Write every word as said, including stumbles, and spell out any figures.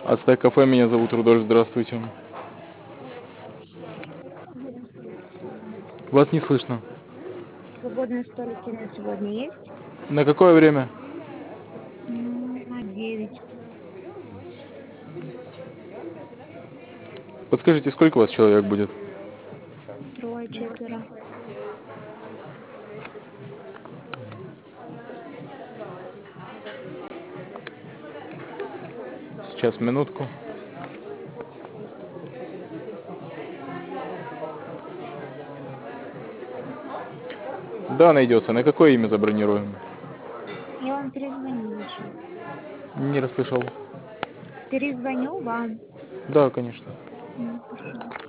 Ацтек кафе, меня зовут Рудольф, здравствуйте. Вас не слышно. Свободные столики на сегодня есть? На какое время? Ну, на девять. Подскажите, сколько у вас человек будет? Трое-четверо. Сейчас, минутку. Да, найдется. На какое имя забронируем? Я вам перезвоню еще. Не расслышал. Перезвоню вам. Да, конечно. М, Спасибо.